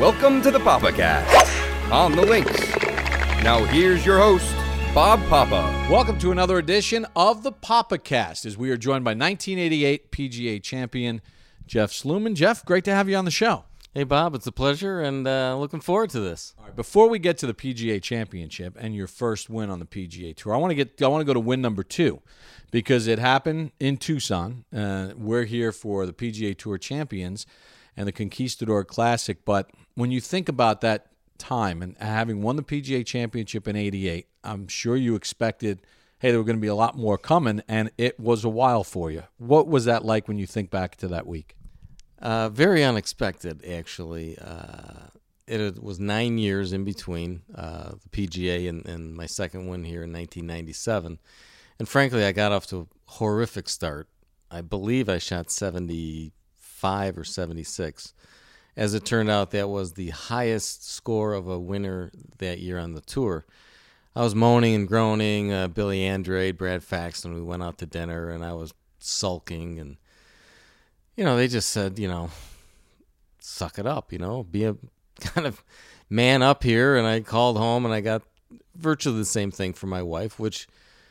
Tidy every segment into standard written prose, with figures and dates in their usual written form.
Welcome to the PapaCast on the Links. Now here's your host, Bob Papa. Welcome to another edition of the PapaCast as we are joined by 1988 PGA champion Jeff Sluman. Jeff, great to have you on the show. Hey, Bob, it's a pleasure, and looking forward to this. All right, before we get to the PGA Championship and your first win on the PGA Tour, I want to go to win number 2 because it happened in Tucson. We're here for the PGA Tour Champions and the Conquistador Classic, but when you think about that time and having won the PGA Championship in '88, I'm sure you expected, hey, there were going to be a lot more coming, and it was a while for you. What was that like when you think back to that week? Very unexpected, actually. It was 9 years in between the PGA and my second win here in 1997. And frankly, I got off to a horrific start. I believe I shot 75 or 76. As it turned out, that was the highest score of a winner that year on the tour. I was moaning and groaning. Billy Andrade, Brad Faxon, we went out to dinner, and I was sulking. And, they just said, suck it up, be a kind of man up here. And I called home, and I got virtually the same thing from my wife, which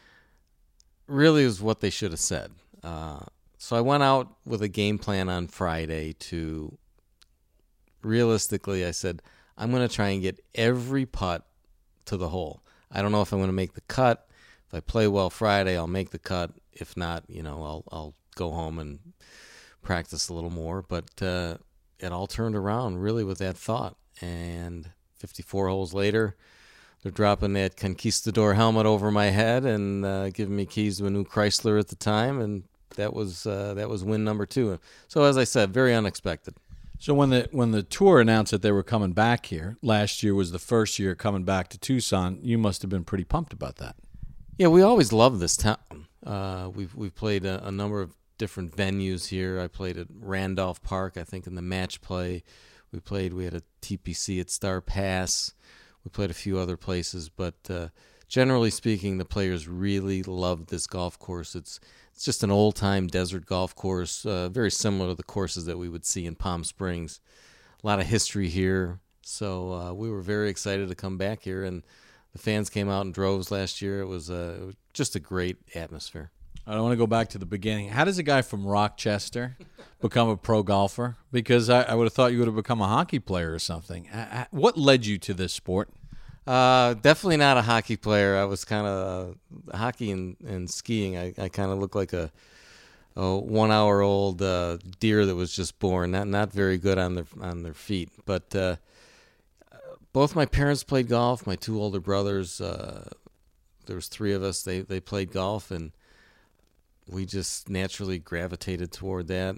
really is what they should have said. So I went out with a game plan on Friday to, realistically, I said, I'm going to try and get every putt to the hole. I don't know if I'm going to make the cut. If I play well Friday, I'll make the cut. If not, I'll go home and practice a little more. But it all turned around really with that thought. And 54 holes later, they're dropping that Conquistador helmet over my head and giving me keys to a new Chrysler at the time. And that was win number 2. So as I said, very unexpected. So when the tour announced that they were coming back here, last year was the first year coming back to Tucson, you must have been pretty pumped about that. Yeah, we always loved this town. We've played a number of different venues here. I played at Randolph Park, I think, in the match play. We had a TPC at Star Pass. We played a few other places, but generally speaking, the players really loved this golf course. It's just an old-time desert golf course, very similar to the courses that we would see in Palm Springs. A lot of history here, so we were very excited to come back here, and the fans came out in droves last year. It was just a great atmosphere. I want to go back to the beginning. How does a guy from Rochester become a pro golfer? Because I would have thought you would have become a hockey player or something. What led you to this sport? Definitely not a hockey player. I was kind of hockey and skiing. I kind of look like a 1 hour old deer that was just born. Not very good on their feet. But both my parents played golf. My 2 older brothers. There was 3 of us. They played golf, and we just naturally gravitated toward that.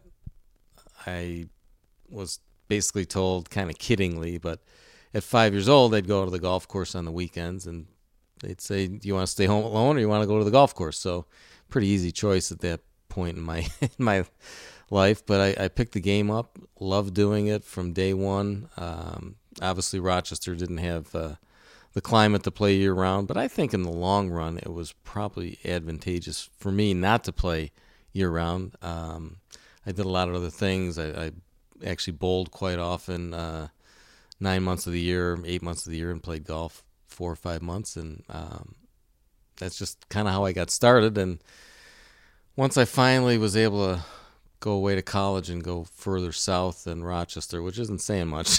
I was basically told, kind of kiddingly, but at 5 years old, I'd go to the golf course on the weekends, and they'd say, do you want to stay home alone or you want to go to the golf course? So pretty easy choice at that point in my life. But I picked the game up, loved doing it from day one. Obviously, Rochester didn't have the climate to play year-round, but I think in the long run, it was probably advantageous for me not to play year-round. I did a lot of other things. I actually bowled quite often, 9 months of the year, 8 months of the year, and played golf 4 or 5 months. And that's just kind of how I got started. And once I finally was able to go away to college and go further south than Rochester, which isn't saying much,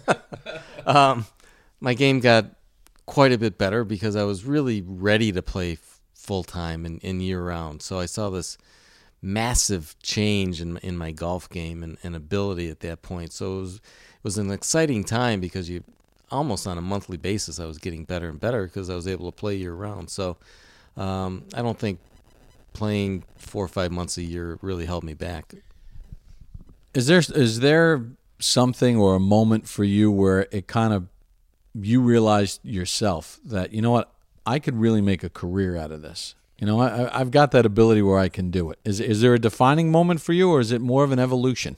my game got quite a bit better because I was really ready to play full-time and year-round. So I saw this massive change in my golf game and ability at that point. So it was an exciting time because you almost on a monthly basis I was getting better and better because I was able to play year-round. So I don't think playing 4 or 5 months a year really held me back. Is there something or a moment for you where it kind of you realized yourself that, you know what, I could really make a career out of this? I've got that ability where I can do it. Is there a defining moment for you, or is it more of an evolution?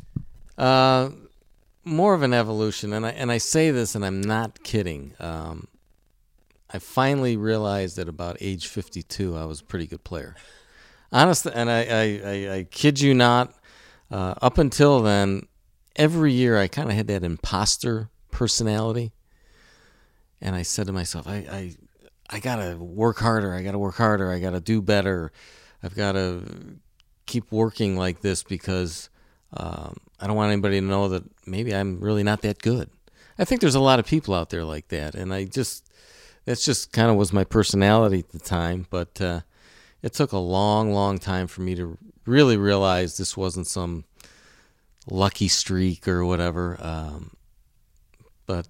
More of an evolution, and I say this, and I'm not kidding. I finally realized at about age 52 I was a pretty good player. Honestly, and I kid you not, up until then, every year I kind of had that imposter personality. And I said to myself, I got to work harder. I got to work harder. I got to do better. I've got to keep working like this because I don't want anybody to know that maybe I'm really not that good. I think there's a lot of people out there like that. And that's just kind of was my personality at the time. But it took a long, long time for me to really realize this wasn't some lucky streak or whatever. But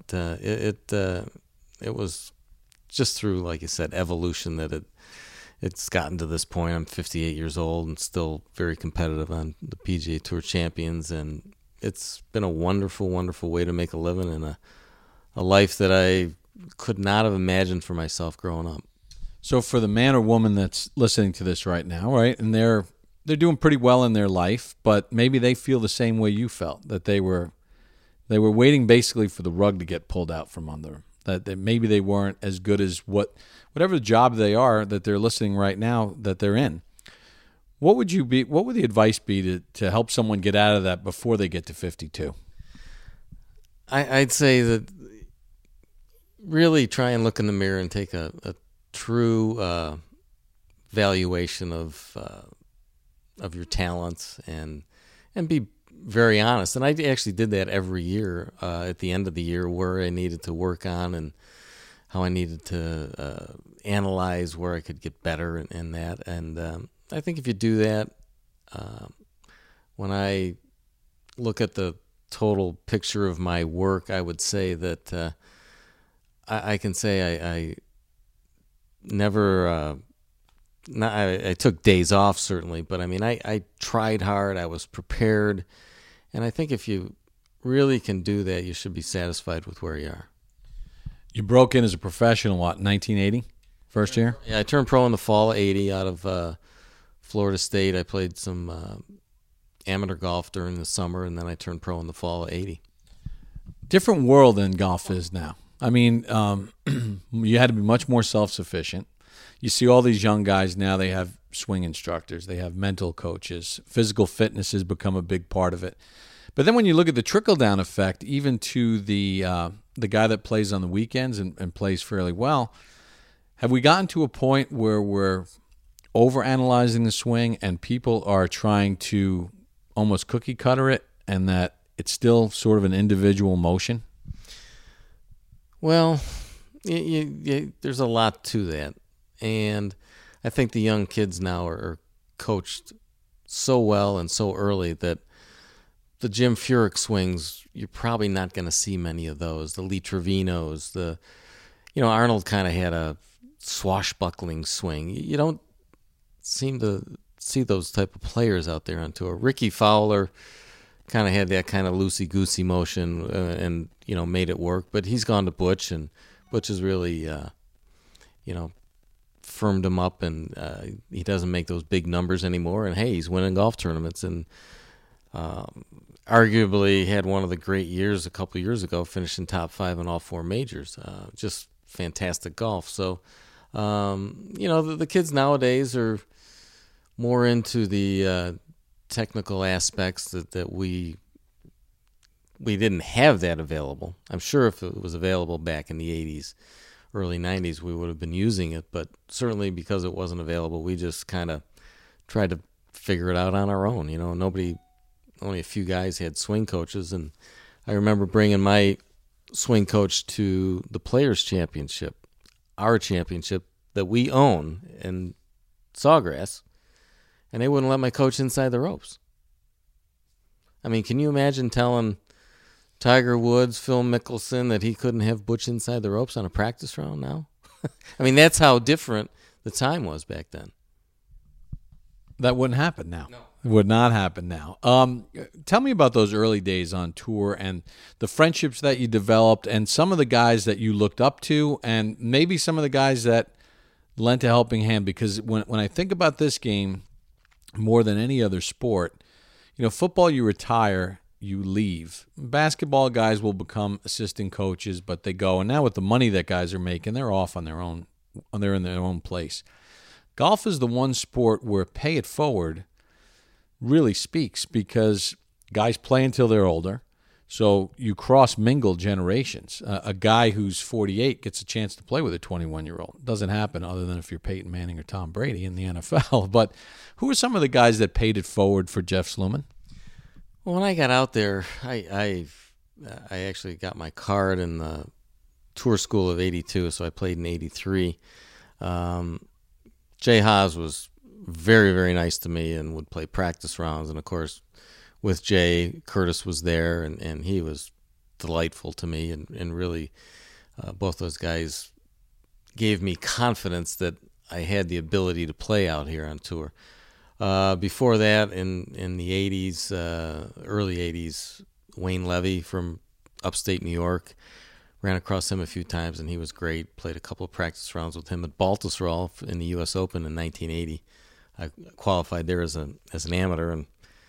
it was just through, like you said, evolution that it's gotten to this point. I'm 58 years old and still very competitive on the PGA Tour Champions, and it's been a wonderful, wonderful way to make a living and a life that I could not have imagined for myself growing up. So for the man or woman that's listening to this right now, right, and they're doing pretty well in their life, but maybe they feel the same way you felt, that they were waiting basically for the rug to get pulled out from under them. That maybe they weren't as good as whatever job they are that they're listening right now that they're in. What would the advice be to help someone get out of that before they get to 52? I'd say that really try and look in the mirror and take a true valuation of your talents and be very honest. And I actually did that every year at the end of the year, where I needed to work on and how I needed to analyze where I could get better in that. And I think if you do that, when I look at the total picture of my work, I would say that I can say I never I took days off, certainly, but I mean, I tried hard. I was prepared. And I think if you really can do that, you should be satisfied with where you are. You broke in as a professional, 1980? First year? Yeah, I turned pro in the fall of 80 out of Florida State. I played some amateur golf during the summer, and then I turned pro in the fall of 80. Different world than golf is now. I mean, you had to be much more self-sufficient. You see all these young guys now, they have swing instructors, they have mental coaches, physical fitness has become a big part of it. But then when you look at the trickle-down effect, even to the guy that plays on the weekends and plays fairly well, have we gotten to a point where we're overanalyzing the swing and people are trying to almost cookie-cutter it and that it's still sort of an individual motion? Well, there's a lot to that. And I think the young kids now are coached so well and so early that the Jim Furyk swings, you're probably not going to see many of those. The Lee Trevinos, Arnold kind of had a swashbuckling swing. You don't seem to see those type of players out there on tour. Ricky Fowler kind of had that kind of loosey-goosey motion and made it work. But he's gone to Butch, and Butch has really, firmed him up, and he doesn't make those big numbers anymore. And, hey, he's winning golf tournaments and arguably had one of the great years a couple of years ago, finishing top 5 in all 4 majors. Just fantastic golf. So, the kids nowadays are more into the technical aspects that we didn't have that available. I'm sure if it was available back in the 80s, early 90s, we would have been using it, but certainly because it wasn't available, we just kind of tried to figure it out on our own. Only a few guys had swing coaches, and I remember bringing my swing coach to the Players' Championship, our championship that we own in Sawgrass, and they wouldn't let my coach inside the ropes. I mean, can you imagine telling Tiger Woods, Phil Mickelson that he couldn't have Butch inside the ropes on a practice round now? I mean, that's how different the time was back then. That wouldn't happen now. No. It would not happen now. Tell me about those early days on tour and the friendships that you developed and some of the guys that you looked up to and maybe some of the guys that lent a helping hand. Because when I think about this game more than any other sport, football, you retire, you leave. Basketball guys will become assistant coaches, but they go. And now with the money that guys are making, they're off on their own. They're in their own place. Golf is the one sport where pay it forward really speaks because guys play until they're older. So you cross-mingle generations. A guy who's 48 gets a chance to play with a 21-year-old. It doesn't happen other than if you're Peyton Manning or Tom Brady in the NFL. But who are some of the guys that paid it forward for Jeff Sluman? Well, when I got out there, I actually got my card in the tour school of 82, so I played in 83. Jay Haas was very, very nice to me and would play practice rounds. And, of course, with Jay, Curtis was there, and he was delightful to me. And really, both those guys gave me confidence that I had the ability to play out here on tour. Before that, in the 80s, early 80s, Wayne Levy from upstate New York, ran across him a few times, and he was great. Played a couple of practice rounds with him at Baltusrol in the U.S. Open in 1980. I qualified there as an amateur, and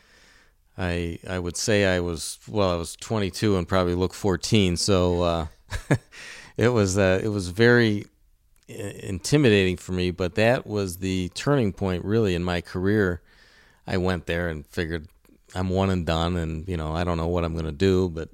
I would say I was 22 and probably looked 14. So it was very intimidating for me, but that was the turning point really in my career. I went there and figured I'm one and done, and I don't know what I'm going to do, but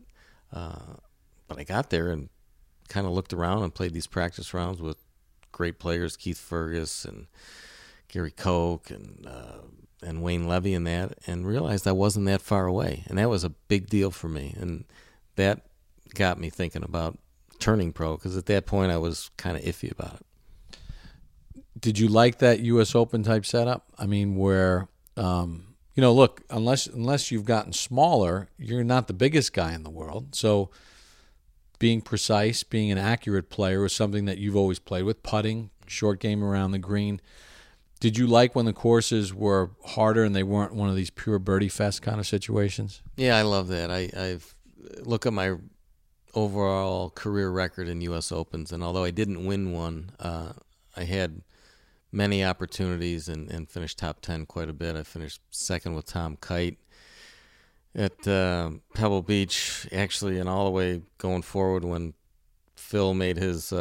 I got there and kind of looked around and played these practice rounds with great players, Keith Fergus and Gary Koch and Wayne Levy and realized I wasn't that far away, and that was a big deal for me, and that got me thinking about turning pro, because at that point I was kind of iffy about it. Did you like that U.S. Open type setup? I mean, where look, unless you've gotten smaller, you're not the biggest guy in the world. So being precise, being an accurate player was something that you've always played with, putting, short game around the green. Did you like when the courses were harder and they weren't one of these pure birdie fest kind of situations? Yeah, I love that. I've look at my overall career record in U.S. Opens, and although I didn't win one, I had many opportunities and finished top 10 quite a bit. I finished second with Tom Kite at Pebble Beach, actually, and all the way going forward when Phil made his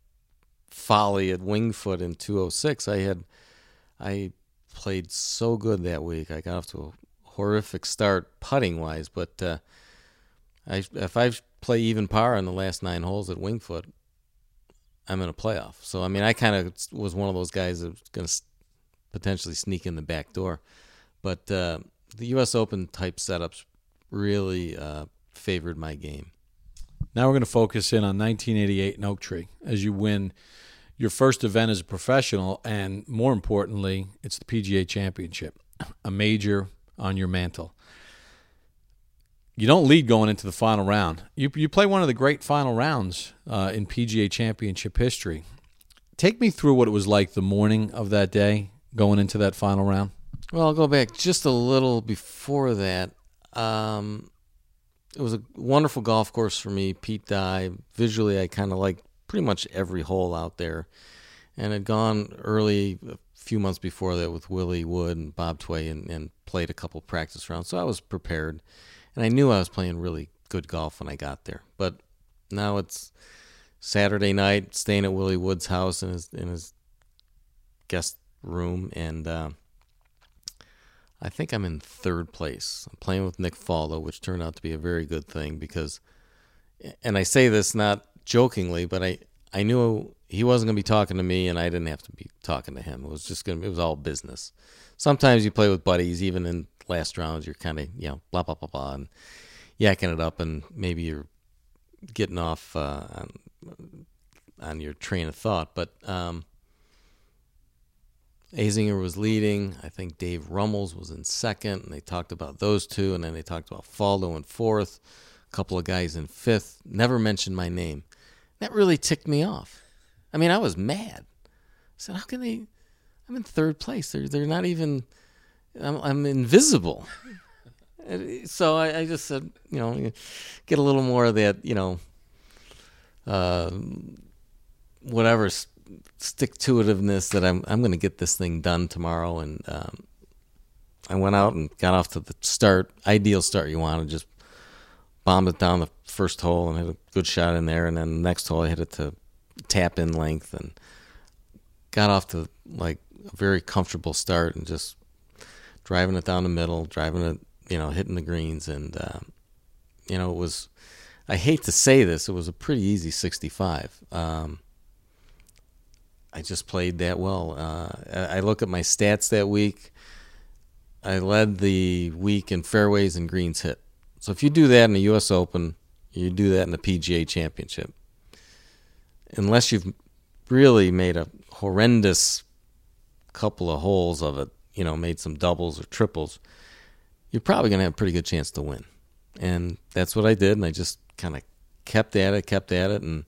folly at Winged Foot in 206. I played so good that week. I got off to a horrific start putting-wise, but if I play even par on the last 9 holes at Winged Foot, I'm in a playoff. So, I mean, I kind of was one of those guys that was going to potentially sneak in the back door. But the U.S. Open type setups really favored my game. Now we're going to focus in on 1988 in Oak Tree as you win your first event as a professional, and more importantly, it's the PGA Championship, a major on your mantle. You don't lead going into the final round. You play one of the great final rounds in PGA Championship history. Take me through what it was like the morning of that day going into that final round. Well, I'll go back just a little before that. It was a wonderful golf course for me, Pete Dye. Visually, I kind of liked pretty much every hole out there. And had gone early, a few months before that, with Willie Wood and Bob Tway and played a couple practice rounds. So I was prepared. And I knew I was playing really good golf when I got there. But now it's Saturday night, staying at Willie Wood's house in his guest room, and I think I'm in third place. I'm playing with Nick Faldo, which turned out to be a very good thing because, and I say this not jokingly, but I knew he wasn't going to be talking to me, and I didn't have to be talking to him. It was all business. Sometimes you play with buddies, even in last rounds, you're kind of, blah, blah, blah, blah, and yakking it up, and maybe you're getting off on your train of thought. But Azinger was leading. I think Dave Rummels was in second, and they talked about those two, and then they talked about Faldo in fourth, a couple of guys in fifth. Never mentioned my name. That really ticked me off. I mean, I was mad. I said, how can they... I'm in third place. They're not even... I'm invisible. So I just said, get a little more of that, whatever stick-to-itiveness that I'm going to get this thing done tomorrow. And I went out and got off to the start, ideal start you want, and just bombed it down the first hole and hit a good shot in there. And then the next hole I hit it to tap-in length and got off to like a very comfortable start and just driving it down the middle, driving it, hitting the greens. And, it was, I hate to say this, it was a pretty easy 65. I just played that well. I look at my stats that week. I led the week in fairways and greens hit. So if you do that in the U.S. Open, you do that in the PGA Championship. Unless you've really made a horrendous couple of holes of it, made some doubles or triples, you're probably going to have a pretty good chance to win. And that's what I did, and I just kind of kept at it, and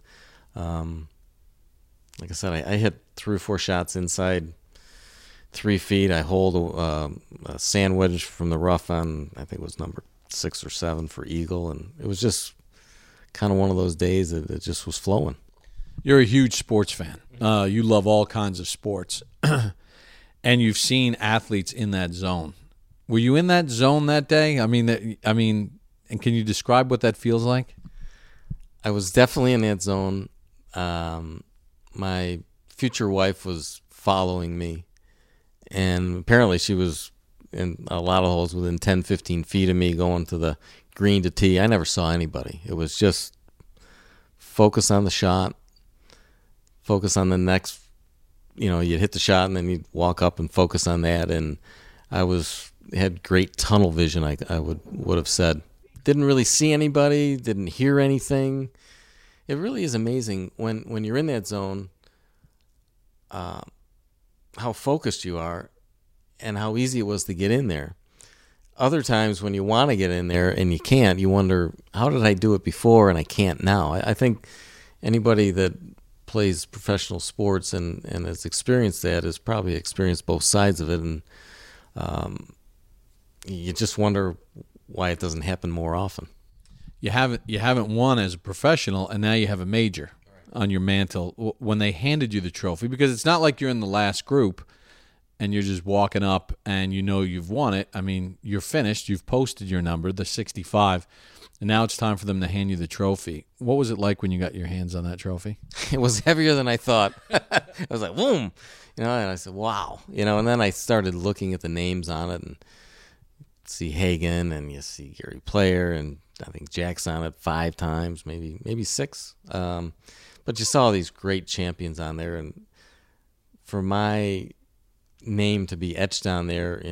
like I said, I hit 3 or 4 shots inside 3 feet. I hold a sand wedge from the rough on, I think it was number 6 or 7 for eagle, and it was just kind of one of those days that it just was flowing. You're a huge sports fan. You love all kinds of sports, and you've seen athletes in that zone. Were you in that zone that day? I mean, and can you describe what that feels like? I was definitely in that zone. My future wife was following me, and apparently she was in a lot of holes within 10, 15 feet of me going to the green to tee. I never saw anybody. It was just focus on the shot, focus on the next, you'd hit the shot and then you'd walk up and focus on that. And I had great tunnel vision, I would have said. Didn't really see anybody, didn't hear anything. It really is amazing when you're in that zone, how focused you are and how easy it was to get in there. Other times when you want to get in there and you can't, you wonder, how did I do it before and I can't now? I think anybody that plays professional sports and has experienced that has probably experienced both sides of it, and you just wonder why it doesn't happen more often. You haven't won as a professional, and now you have a major on your mantle. When they handed you the trophy, because it's not like you're in the last group and you're just walking up and you've won it. I mean, you're finished. You've posted your number, the 65, and now it's time for them to hand you the trophy. What was it like when you got your hands on that trophy? It was heavier than I thought. I was like, boom, and I said, wow, and then I started looking at the names on it and see Hagen, and you see Gary Player, and I think Jack's on it 5 times, maybe 6. But you saw these great champions on there, and for my name to be etched on there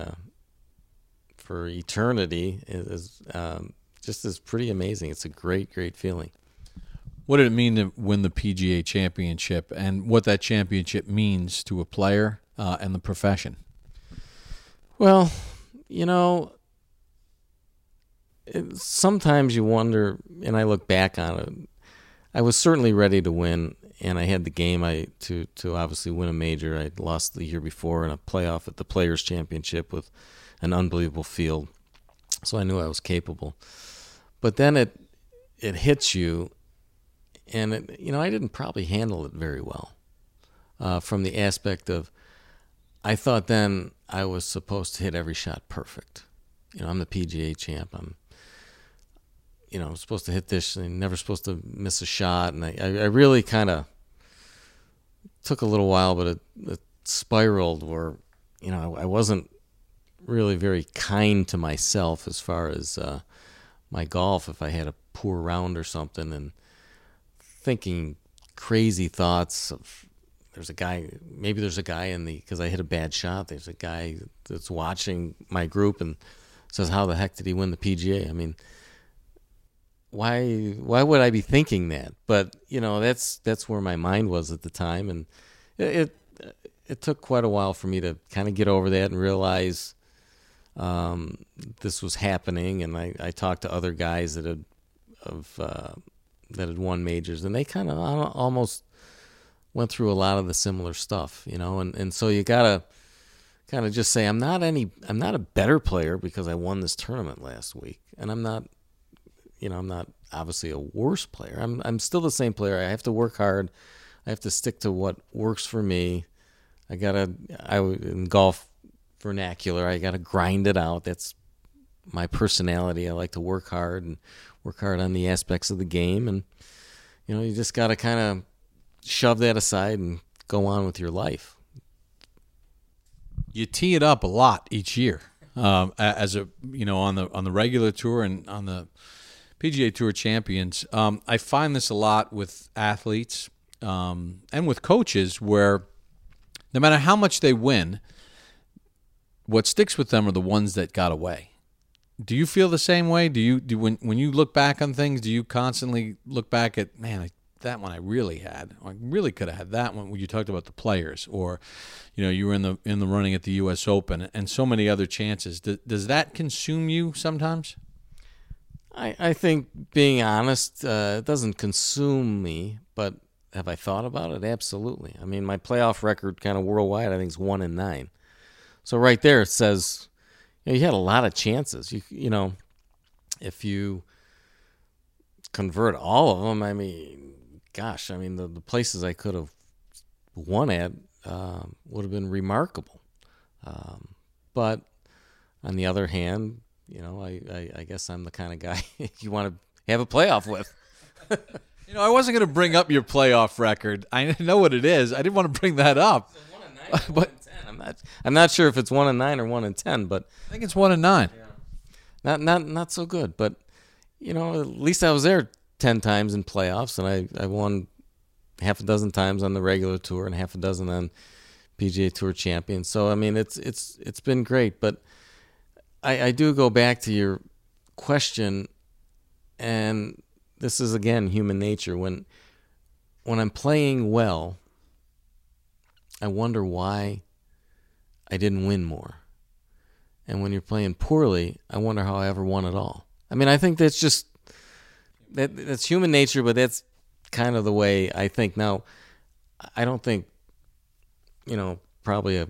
for eternity is pretty amazing. It's a great feeling. What did it mean to win the PGA Championship, and what that championship means to a player and the profession? Well, sometimes you wonder, and I look back on it, I was certainly ready to win, and I had the game to obviously win a major. I lost the year before in a playoff at the Players' Championship with an unbelievable field, so I knew I was capable. But then it hits you, and I didn't probably handle it very well from the aspect of, I thought then I was supposed to hit every shot perfect. I'm the PGA champ. I'm supposed to hit this, and never supposed to miss a shot. And I really kind of took a little while, but it spiraled where, I wasn't really very kind to myself as far as my golf. If I had a poor round or something, and thinking crazy thoughts of, there's a guy because I hit a bad shot. There's a guy that's watching my group and says, how the heck did he win the PGA? I mean, why would I be thinking that? But, that's where my mind was at the time. And it took quite a while for me to kind of get over that and realize this was happening. And I talked to other guys that had won majors, and they kind of almost went through a lot of the similar stuff, and so you gotta kind of just say, I'm not a better player because I won this tournament last week, and I'm not obviously a worse player. I'm still the same player. I have to work hard. I have to stick to what works for me. In golf vernacular, I gotta grind it out. That's my personality. I like to work hard on the aspects of the game, and you just gotta kind of shove that aside and go on with your life. You tee it up a lot each year, as a on the regular tour and on the PGA Tour champions. I find this a lot with athletes and with coaches, where no matter how much they win, what sticks with them are the ones that got away. Do you feel the same way? When you look back on things, do you constantly look back at, man, that one I really had. I really could have had that one when you talked about the players, or you were in the running at the U.S. Open and so many other chances. Does that consume you sometimes? I think, being honest, it doesn't consume me, but have I thought about it? Absolutely. I mean, my playoff record kind of worldwide, I think, is 1-9. So right there it says, you had a lot of chances. If you convert all of them, I mean, gosh, the places I could have won at would have been remarkable. But on the other hand, I guess I'm the kind of guy you want to have a playoff with. I wasn't going to bring up your playoff record. I know what it is. I didn't want to bring that up. So 1-9 or 1-10. I'm not sure if it's 1-9 or 1-10, but I think it's 1-9. Yeah. Not so good, but at least I was there 10 times in playoffs, and I won half a dozen times on the regular tour and half a dozen on PGA Tour Champions. So I mean, it's been great, but I do go back to your question, and this is again human nature. When I'm playing well, I wonder why I didn't win more. And when you're playing poorly, I wonder how I ever won at all. I mean, I think that's just that's human nature, but that's kind of the way I think. Now, I don't think, probably a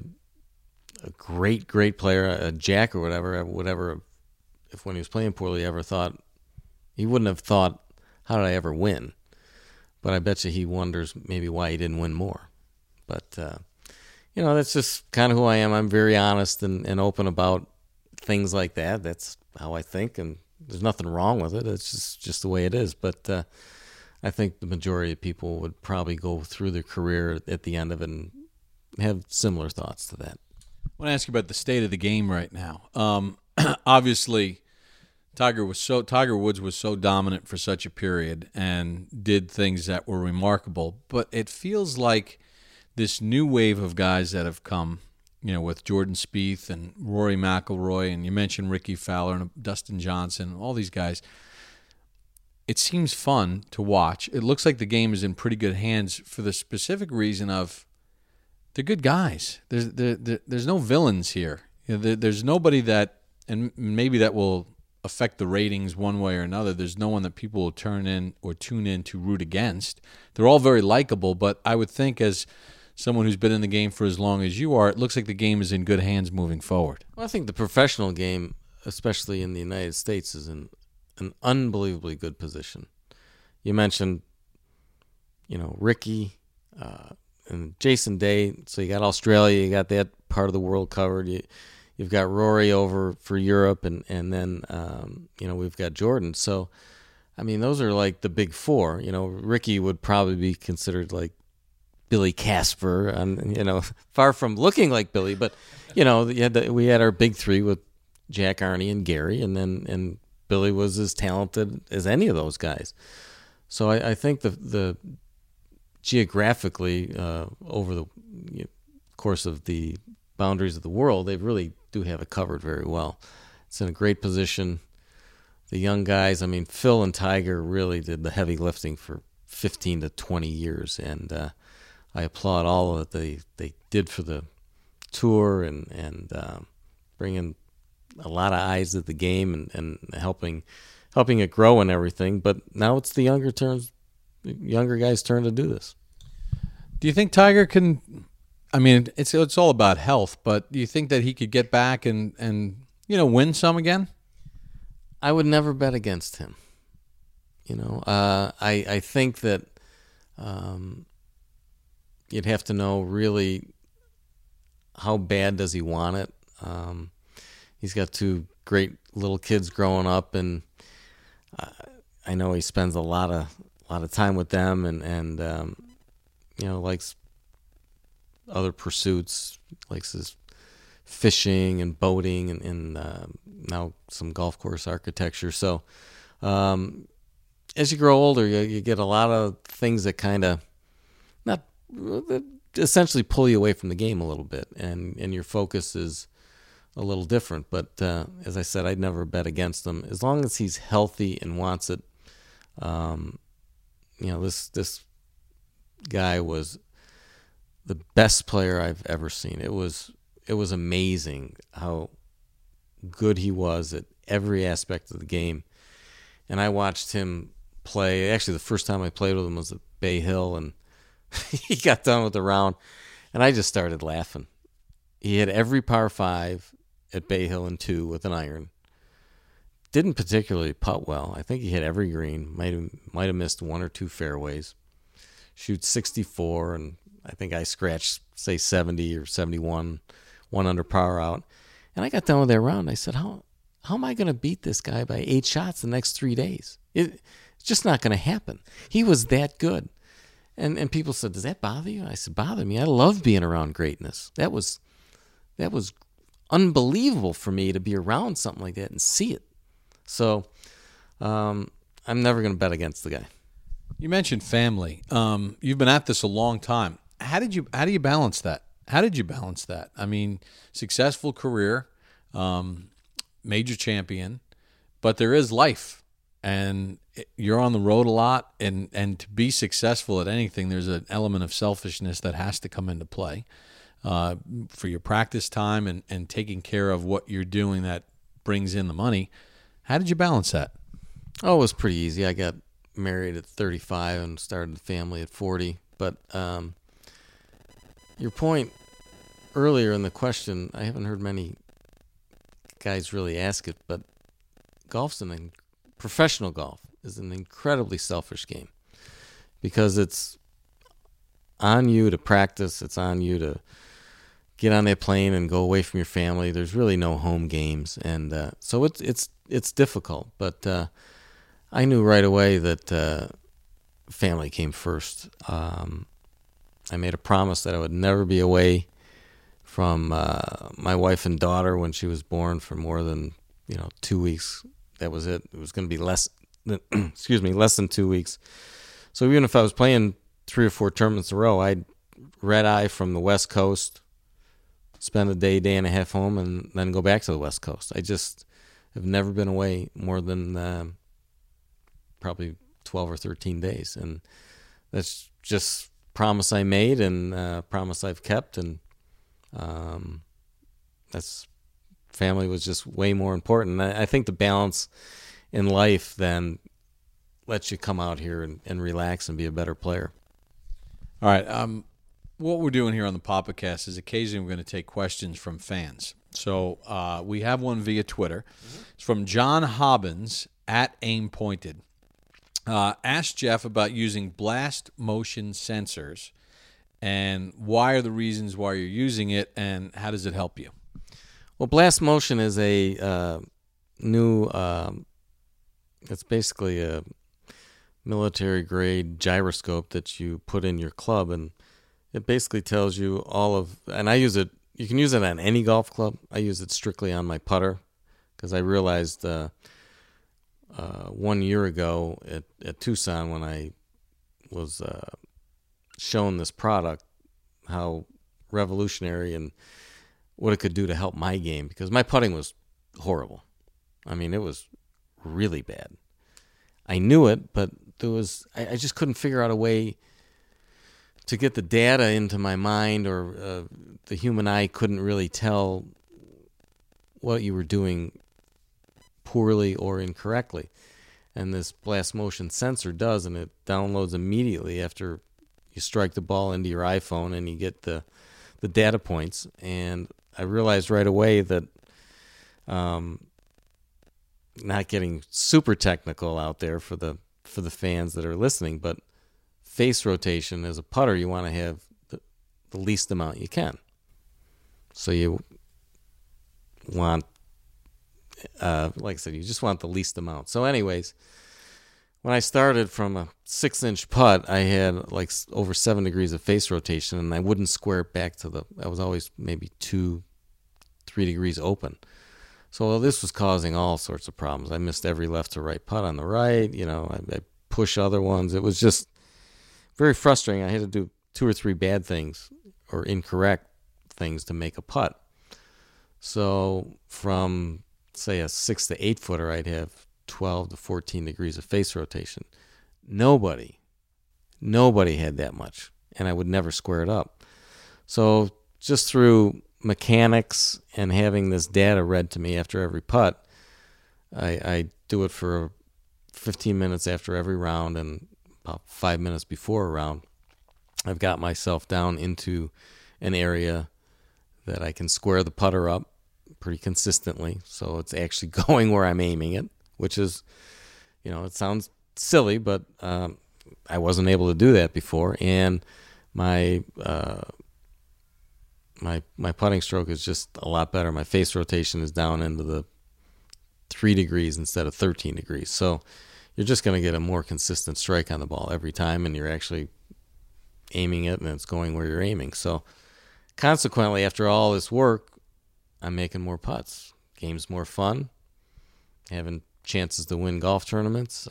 great player, a Jack or whatever, if when he was playing poorly ever thought, he wouldn't have thought, how did I ever win? But I bet you he wonders maybe why he didn't win more. But, that's just kind of who I am. I'm very honest and open about things like that. That's how I think, and there's nothing wrong with it. It's just the way it is. But I think the majority of people would probably go through their career at the end of it and have similar thoughts to that. I want to ask you about the state of the game right now. Obviously, Tiger Woods was so dominant for such a period and did things that were remarkable, but it feels like this new wave of guys that have come, with Jordan Spieth and Rory McIlroy, and you mentioned Ricky Fowler and Dustin Johnson, all these guys. It seems fun to watch. It looks like the game is in pretty good hands for the specific reason of they're good guys. There's no villains here. There's nobody that, and maybe that will affect the ratings one way or another. There's no one that people will turn in or tune in to root against. They're all very likable, but I would think, as someone who's been in the game for as long as you are, it looks like the game is in good hands moving forward. Well, I think the professional game, especially in the United States, is in an unbelievably good position. You mentioned, Ricky and Jason Day. So you got Australia, you got that part of the world covered. You've got Rory over for Europe, and then we've got Jordan. So, I mean, those are like the big four. Ricky would probably be considered like Billy Casper, and far from looking like Billy, but we had our big three with Jack, Arnie, and Gary, and Billy was as talented as any of those guys. So I think the geographically over the course of the boundaries of the world, they really do have it covered very well. It's in a great position. The young guys, I mean, Phil and Tiger really did the heavy lifting for 15 to 20 years, and I applaud all that they did for the tour and bringing a lot of eyes at the game and helping it grow and everything. But now it's the younger guys' turn to do this. Do you think Tiger can? I mean, it's all about health, but do you think that he could get back and win some again? I would never bet against him. I think that you'd have to know really how bad does he want it. He's got two great little kids growing up, and I know he spends a lot of time with them, and likes other pursuits, likes his fishing and boating and now some golf course architecture. So as you grow older, you get a lot of things that kind of not essentially pull you away from the game a little bit, and your focus is a little different. But as I said, I'd never bet against him as long as he's healthy and wants it. This guy was the best player I've ever seen. It was amazing how good he was at every aspect of the game. And I watched him play. Actually, the first time I played with him was at Bay Hill, and he got done with the round, and I just started laughing. He had every par 5 at Bay Hill in 2 with an iron. Didn't particularly putt well. I think he hit every green. Might have missed 1 or 2 fairways. Shoots 64, and I think I scratched, say, 70 or 71, 1 under par out. And I got done with that round. I said, how am I going to beat this guy by 8 shots the next 3 days? It's just not going to happen. He was that good. And people said, does that bother you? I said, bother me. I love being around greatness. That was unbelievable for me to be around something like that and see it. So I'm never going to bet against the guy. You mentioned family. You've been at this a long time. How do you balance that? How did you balance that? I mean, successful career, major champion, but there is life, and you're on the road a lot, and to be successful at anything, there's an element of selfishness that has to come into play for your practice time and taking care of what you're doing that brings in the money. How did you balance that? Oh, it was pretty easy. I got married at 35 and started a family at 40. But your point earlier in the question, I haven't heard many guys really ask it, but professional golf is an incredibly selfish game because it's on you to practice. It's on you to get on that plane and go away from your family. There's really no home games, and so it's difficult. But I knew right away that family came first. I made a promise that I would never be away from my wife and daughter when she was born for more than 2 weeks. That was it. It was going to be less than 2 weeks. So even if I was playing 3 or 4 tournaments in a row, I'd red eye from the West Coast, spend a day and a half home, and then go back to the West Coast. I just have never been away more than probably 12 or 13 days. And that's just promise I made and promise I've kept. And that's family was just way more important. I think the balance in life then lets you come out here and relax and be a better player. All right. What we're doing here on the PapaCast is occasionally we're going to take questions from fans. So we have one via Twitter. Mm-hmm. It's from John Hobbins at Aim Pointed. Ask Jeff about using blast motion sensors and why are the reasons why you're using it and how does it help you? Well, blast motion is a new, it's basically a military-grade gyroscope that you put in your club, and it basically tells you and I use it, you can use it on any golf club. I use it strictly on my putter because I realized 1 year ago at Tucson when I was shown this product, how revolutionary and what it could do to help my game, because my putting was horrible. I mean, it was really bad. I knew it, but I just couldn't figure out a way to get the data into my mind, or the human eye couldn't really tell what you were doing poorly or incorrectly. And this blast motion sensor does, and it downloads immediately after you strike the ball into your iPhone and you get the data points. And I realized right away that, not getting super technical out there for the fans that are listening, but face rotation as a putter, you want to have the least amount you can. So you want, like I said, you just want the least amount. So anyways, when I started from a 6-inch putt, I had like over 7 degrees of face rotation, and I wouldn't square it back I was always maybe 2-3 degrees open. So this was causing all sorts of problems. I missed every left to right putt on the right. I push other ones. It was just very frustrating. I had to do 2 or 3 bad things or incorrect things to make a putt. So from, say, a 6 to 8 footer, I'd have 12 to 14 degrees of face rotation. Nobody had that much, and I would never square it up. So just through mechanics and having this data read to me after every putt, I do it for 15 minutes after every round and about 5 minutes before a round. I've got myself down into an area that I can square the putter up pretty consistently, so it's actually going where I'm aiming it, which is, it sounds silly, but I wasn't able to do that before, and my putting stroke is just a lot better. My face rotation is down into the 3 degrees instead of 13 degrees, so you're just going to get a more consistent strike on the ball every time, and you're actually aiming it, and it's going where you're aiming. So consequently, after all this work, I'm making more putts. Game's more fun. Having chances to win golf tournaments.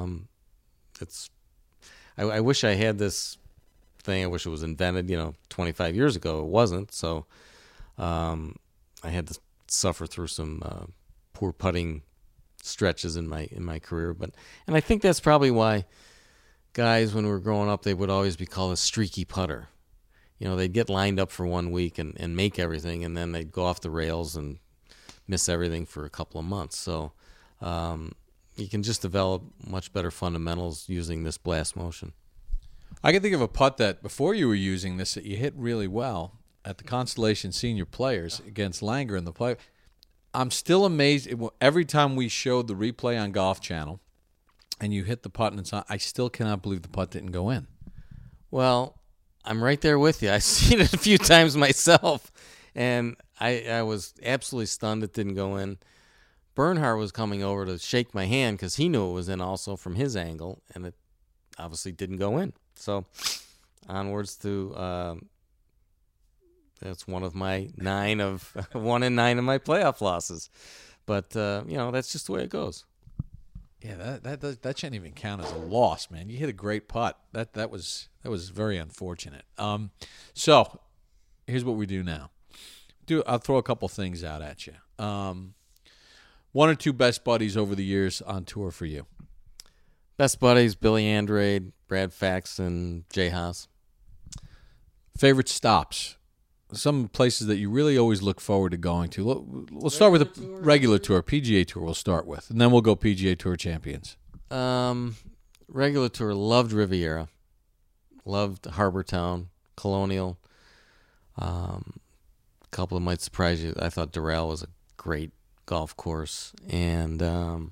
I wish I had this thing. I wish it was invented, 25 years ago. It wasn't. So I had to suffer through some poor putting stretches in my career. And I think that's probably why guys, when we were growing up, they would always be called a streaky putter. They'd get lined up for 1 week and make everything, and then they'd go off the rails and miss everything for a couple of months. So you can just develop much better fundamentals using this blast motion. I can think of a putt that before you were using this that you hit really well at the Constellation Senior Players against Langer in the play. I'm still amazed. Every time we showed the replay on Golf Channel and you hit the putt and it's on, I still cannot believe the putt didn't go in. Well, I'm right there with you. I've seen it a few times myself, and I was absolutely stunned it didn't go in. Bernhard was coming over to shake my hand because he knew it was in also from his angle, and it obviously didn't go in. So onwards to that's one in 9 of my playoff losses. But that's just the way it goes. Yeah, that shouldn't even count as a loss, man. You hit a great putt. That was very unfortunate. So here's what we do now. I'll throw a couple things out at you. 1 or 2 best buddies over the years on tour for you. Best buddies: Billy Andrade, Brad Faxon, Jay Haas. Favorite stops? Some places that you really always look forward to going to. We'll start with the regular tour, PGA Tour. We'll start with, and then we'll go PGA Tour champions. Regular tour, loved Riviera, loved Harbor Town, Colonial. A couple of might surprise you. I thought Doral was a great golf course, and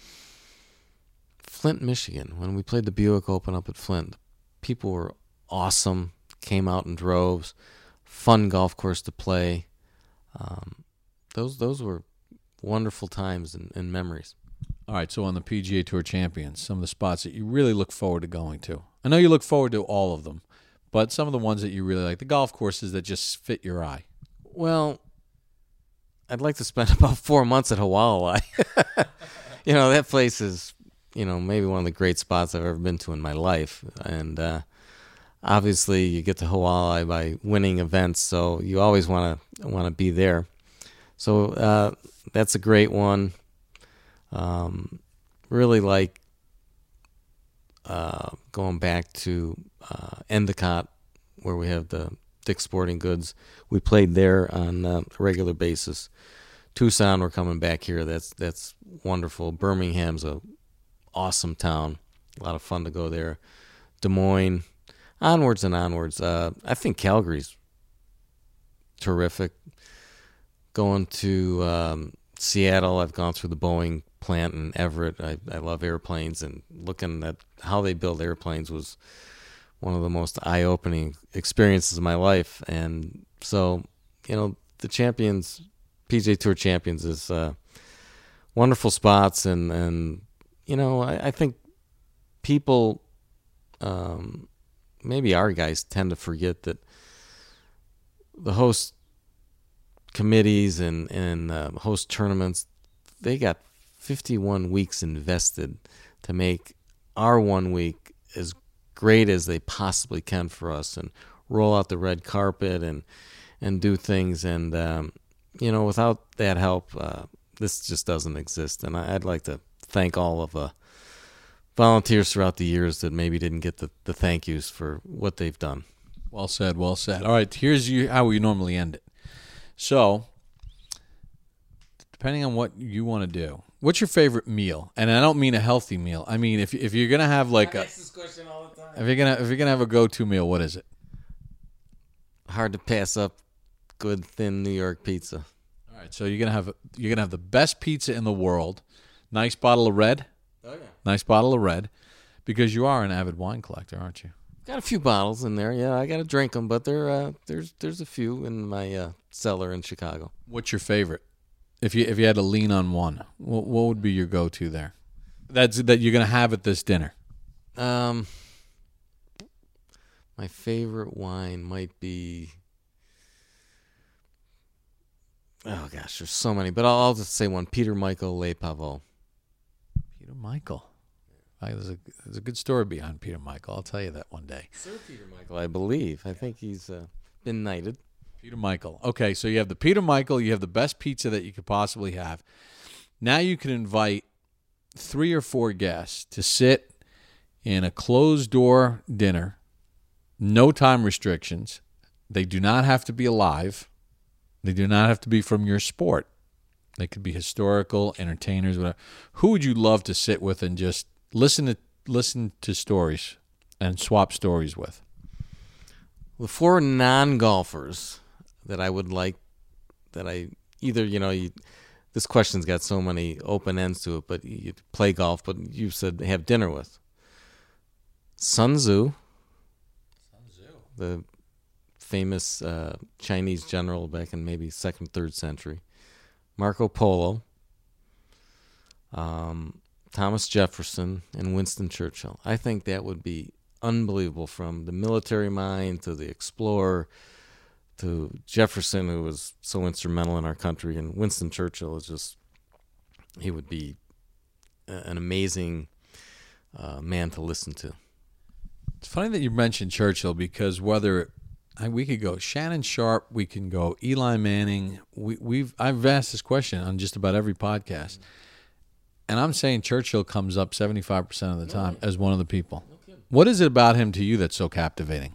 Flint, Michigan. When we played the Buick Open up at Flint, people were awesome. Came out in droves. Fun golf course to play. Those were wonderful times and memories. All right, so on the PGA Tour champions, some of the spots that you really look forward to going to. I know you look forward to all of them, but some of the ones that you really like, the golf courses that just fit your eye. Well, I'd like to spend about 4 months at Hualalai. That place is, maybe one of the great spots I've ever been to in my life. And obviously, you get to Hualalai by winning events, so you always want to be there. So that's a great one. Really like going back to Endicott, where we have the Dick's Sporting Goods. We played there on a regular basis. Tucson, we're coming back here. That's wonderful. Birmingham's a awesome town. A lot of fun to go there. Des Moines. Onwards and onwards. I think Calgary's terrific. Going to Seattle, I've gone through the Boeing plant in Everett. I love airplanes, and looking at how they build airplanes was one of the most eye-opening experiences of my life. And so, the champions, PGA Tour champions, is wonderful spots. And I think people... maybe our guys tend to forget that the host committees and host tournaments, they got 51 weeks invested to make our 1 week as great as they possibly can for us, and roll out the red carpet and do things. And without that help, this just doesn't exist. And I'd like to thank all of the volunteers throughout the years that maybe didn't get the thank yous for what they've done. Well said, well said. All right, here's how we normally end it. So, depending on what you want to do, what's your favorite meal? And I don't mean a healthy meal. I mean if you're gonna have like I ask this question all the time. if you're gonna have a go-to meal, what is it? Hard to pass up good thin New York pizza. All right, so you're gonna have the best pizza in the world. Nice bottle of red. Oh yeah. Nice bottle of red, because you are an avid wine collector, aren't you? Got a few bottles in there. Yeah, I got to drink them, but there's a few in my cellar in Chicago. What's your favorite? If you had to lean on one, what would be your go-to there? That you're gonna have at this dinner. My favorite wine might be. Oh gosh, there's so many, but I'll just say one: Peter Michael Le Pavot. Peter Michael. There's a good story behind Peter Michael. I'll tell you that one day. Sir Peter Michael, I believe. I think he's been knighted. Peter Michael. Okay, so you have the Peter Michael. You have the best pizza that you could possibly have. Now you can invite 3 or 4 guests to sit in a closed-door dinner, no time restrictions. They do not have to be alive. They do not have to be from your sport. They could be historical, entertainers, whatever. Who would you love to sit with and just listen to stories and swap stories with? The 4 non-golfers that I would like, that I either, this question's got so many open ends to it, but you play golf, but you said have dinner with. Sun Tzu, the famous Chinese general back in maybe 2nd, 3rd century. Marco Polo, Thomas Jefferson, and Winston Churchill. I think that would be unbelievable, from the military mind to the explorer to Jefferson, who was so instrumental in our country, and Winston Churchill is just, he would be an amazing man to listen to. It's funny that you mentioned Churchill, because we could go Shannon Sharp, we can go Eli Manning. I've asked this question on just about every podcast, and I'm saying Churchill comes up 75% of the time as one of the people. What is it about him to you that's so captivating?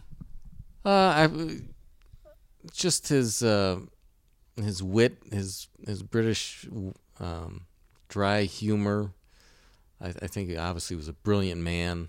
Just his wit, his British dry humor. I think he obviously was a brilliant man.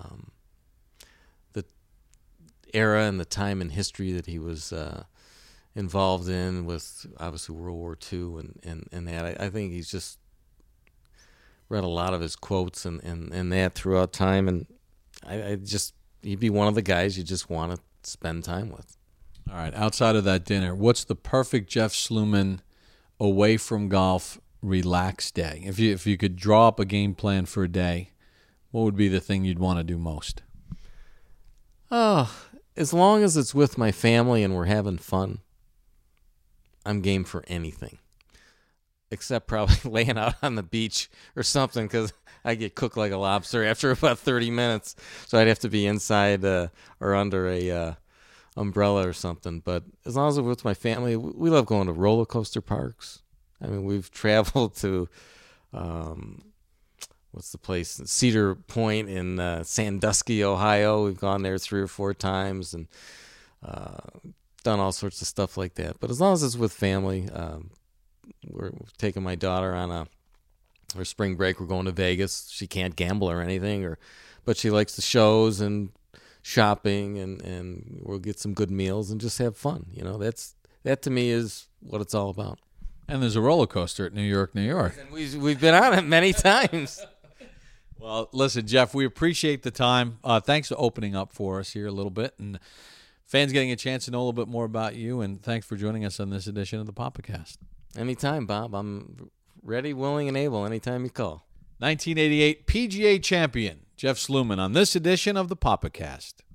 The era and the time in history that he was involved in, with obviously World War II and that. I think he's just read a lot of his quotes and that throughout time, and he'd be one of the guys you just want to spend time with. All right, outside of that dinner, what's the perfect Jeff Sluman away from golf relaxed day? If you could draw up a game plan for a day, what would be the thing you'd want to do most? Oh, as long as it's with my family and we're having fun, I'm game for anything. Except probably laying out on the beach or something, because I get cooked like a lobster after about 30 minutes. So I'd have to be inside or under a umbrella or something. But as long as it's with my family, we love going to roller coaster parks. I mean, we've traveled to, what's the place? Cedar Point in Sandusky, Ohio. We've gone there 3 or 4 times and done all sorts of stuff like that. But as long as it's with family, we're taking my daughter on her spring break. We're going to Vegas. She can't gamble or anything, but she likes the shows and shopping, and we'll get some good meals and just have fun. That to me is what it's all about. And there's a roller coaster at New York, New York. And we've been on it many times. Well, listen, Jeff, we appreciate the time. Thanks for opening up for us here a little bit, and fans getting a chance to know a little bit more about you. And thanks for joining us on this edition of the PapaCast. Anytime, Bob. I'm ready, willing, and able anytime you call. 1988 PGA champion Jeff Sluman on this edition of the PapaCast.